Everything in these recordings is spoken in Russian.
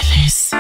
Feliz.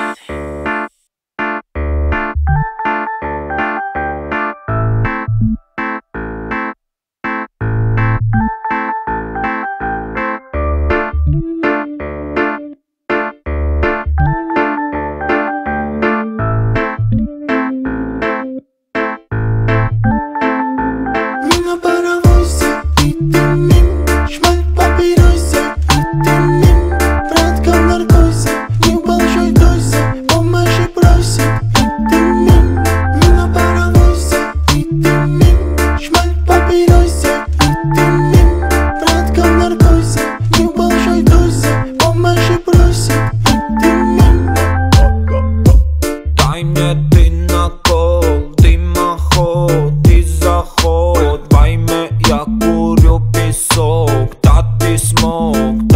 Дай мне ты накол, дымоход и заход. Во имя я курю песок. Да ты смог,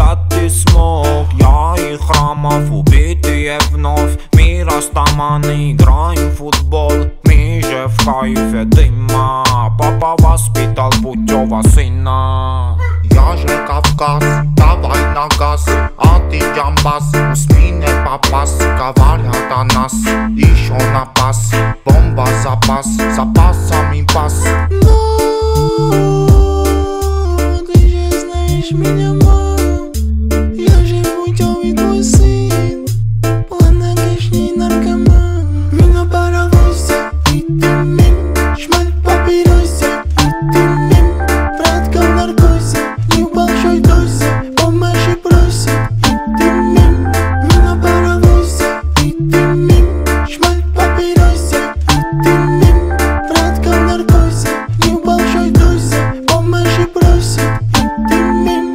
я и Храмов убитые вновь. Мы растаманы, играем в футбол. Мы же в кайфе дыма. Папа воспитал Путева сына. Я же Кавказ, давай на газ, а ты Ямбас. Усми не попасть, говорят о нас. Еще на пас, бомба запас, запасами пас. Но ты же знаешь меня, мам. Я же Путёвый твой сын, планогишний наркоман. Мы на паровозе, и ты мим, шмаль папиросе, и ты мим, братка в наркозе, не в большой дозе, помощи просит, и ты мим. Мы на паровозе, и ты мим, шмаль папиросе, и ты мим, братка в наркозе, не в большой дозе, помощи просит, и ты мим.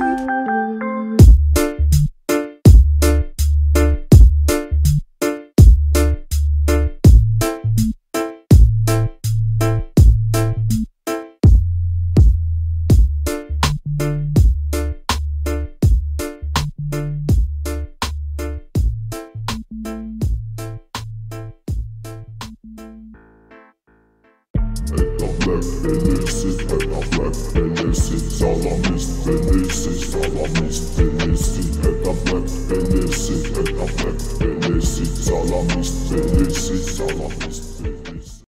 Это Black Felicity, это Black Felicity, Саламист Felicity, Саламист Felicity, это Black Felicity, это Black Felicity, Саламист Felicity, Саламист.